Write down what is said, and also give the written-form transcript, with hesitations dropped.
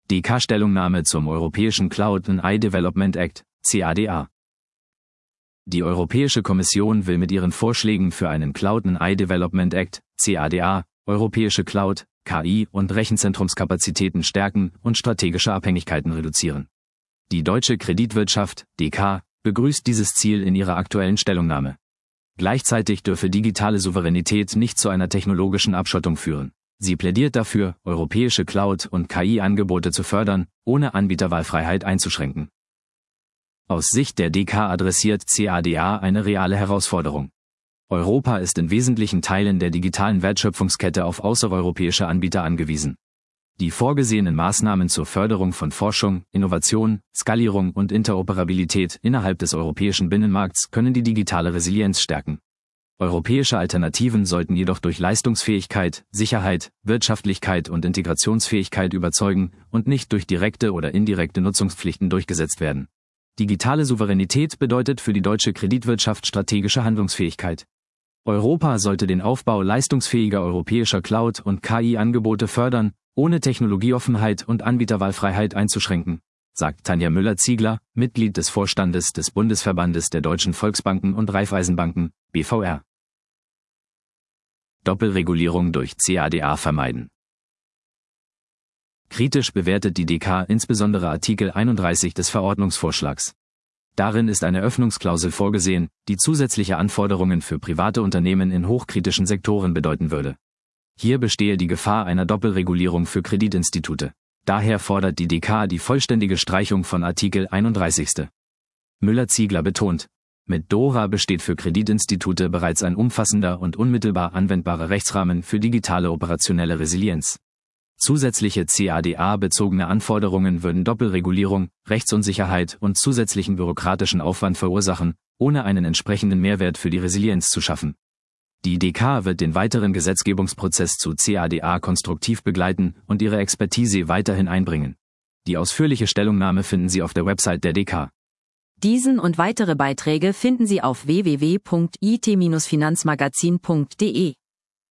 DK-Stellungnahme zum Europäischen Cloud and AI Development Act, CADA. Die Europäische Kommission will mit ihren Vorschlägen für einen Cloud and AI Development Act, CADA, europäische Cloud, KI und Rechenzentrumskapazitäten stärken und strategische Abhängigkeiten reduzieren. Die deutsche Kreditwirtschaft, DK, begrüßt dieses Ziel in ihrer aktuellen Stellungnahme. Gleichzeitig dürfe digitale Souveränität nicht zu einer technologischen Abschottung führen. Sie plädiert dafür, europäische Cloud- und KI-Angebote zu fördern, ohne Anbieterwahlfreiheit einzuschränken. Aus Sicht der DK adressiert CADA eine reale Herausforderung. Europa ist in wesentlichen Teilen der digitalen Wertschöpfungskette auf außereuropäische Anbieter angewiesen. Die vorgesehenen Maßnahmen zur Förderung von Forschung, Innovation, Skalierung und Interoperabilität innerhalb des europäischen Binnenmarkts können die digitale Resilienz stärken. Europäische Alternativen sollten jedoch durch Leistungsfähigkeit, Sicherheit, Wirtschaftlichkeit und Integrationsfähigkeit überzeugen und nicht durch direkte oder indirekte Nutzungspflichten durchgesetzt werden. Digitale Souveränität bedeutet für die deutsche Kreditwirtschaft strategische Handlungsfähigkeit. Europa sollte den Aufbau leistungsfähiger europäischer Cloud- und KI-Angebote fördern, ohne Technologieoffenheit und Anbieterwahlfreiheit einzuschränken, sagt Tanja Müller-Ziegler, Mitglied des Vorstandes des Bundesverbandes der Deutschen Volksbanken und Raiffeisenbanken, BVR. Doppelregulierung durch CADA vermeiden. Kritisch bewertet die DK insbesondere Artikel 31 des Verordnungsvorschlags. Darin ist eine Öffnungsklausel vorgesehen, die zusätzliche Anforderungen für private Unternehmen in hochkritischen Sektoren bedeuten würde. Hier bestehe die Gefahr einer Doppelregulierung für Kreditinstitute. Daher fordert die DK die vollständige Streichung von Artikel 31. Müller-Ziegler betont, mit DORA besteht für Kreditinstitute bereits ein umfassender und unmittelbar anwendbarer Rechtsrahmen für digitale operationelle Resilienz. Zusätzliche CADA-bezogene Anforderungen würden Doppelregulierung, Rechtsunsicherheit und zusätzlichen bürokratischen Aufwand verursachen, ohne einen entsprechenden Mehrwert für die Resilienz zu schaffen. Die DK wird den weiteren Gesetzgebungsprozess zu CADA konstruktiv begleiten und ihre Expertise weiterhin einbringen. Die ausführliche Stellungnahme finden Sie auf der Website der DK. Diesen und weitere Beiträge finden Sie auf www.it-finanzmagazin.de.